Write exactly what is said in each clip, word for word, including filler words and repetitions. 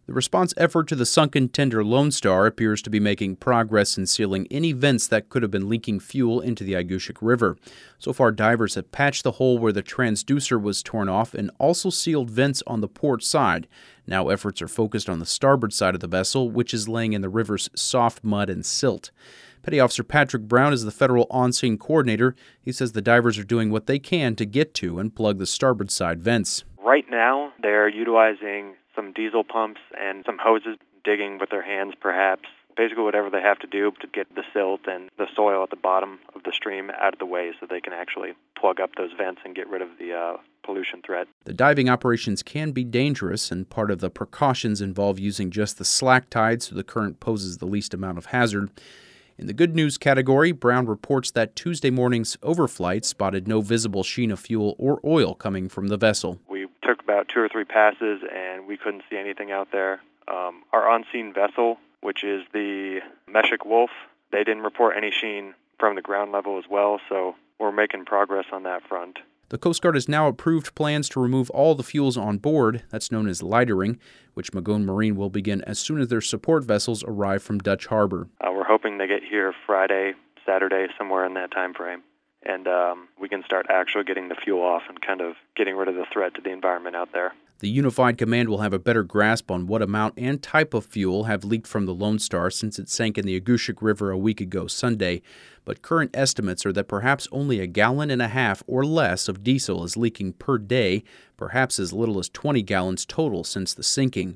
The response effort to the sunken tender Lone Star appears to be making progress in sealing any vents that could have been leaking fuel into the Igushik River. So far, divers have patched the hole where the transducer was torn off and also sealed vents on the port side. Now efforts are focused on the starboard side of the vessel, which is laying in the river's soft mud and silt. Petty Officer Patrick Brown is the federal on-scene coordinator. He says the divers are doing what they can to get to and plug the starboard side vents. Right now, they're utilizing some diesel pumps and some hoses, digging with their hands perhaps. Basically whatever they have to do to get the silt and the soil at the bottom of the stream out of the way so they can actually plug up those vents and get rid of the uh, pollution threat. The diving operations can be dangerous, and part of the precautions involve using just the slack tide so the current poses the least amount of hazard. In the good news category, Brown reports that Tuesday morning's overflight spotted no visible sheen of fuel or oil coming from the vessel. We took about two or three passes and we couldn't see anything out there. Um, our on-scene vessel, which is the Meshik Wolf, they didn't report any sheen from the ground level as well, so we're making progress on that front. The Coast Guard has now approved plans to remove all the fuels on board. That's known as lightering, which Magoon Marine will begin as soon as their support vessels arrive from Dutch Harbor. Uh, we're hoping they get here Friday, Saturday, somewhere in that time frame. And um, we can start actually getting the fuel off and kind of getting rid of the threat to the environment out there. The Unified Command will have a better grasp on what amount and type of fuel have leaked from the Lone Star since it sank in the Igushik River a week ago Sunday. But current estimates are that perhaps only a gallon and a half or less of diesel is leaking per day, perhaps as little as twenty gallons total since the sinking.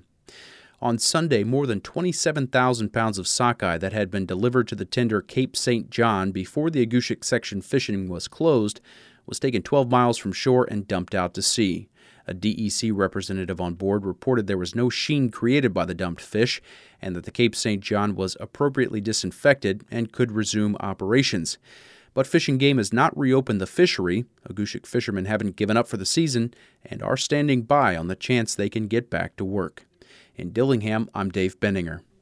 On Sunday, more than twenty-seven thousand pounds of sockeye that had been delivered to the tender Cape Saint John before the Igushik section fishing was closed was taken twelve miles from shore and dumped out to sea. A D E C representative on board reported there was no sheen created by the dumped fish and that the Cape Saint John was appropriately disinfected and could resume operations. But Fish and Game has not reopened the fishery. Igushik fishermen haven't given up for the season and are standing by on the chance they can get back to work. In Dillingham, I'm Dave Benninger.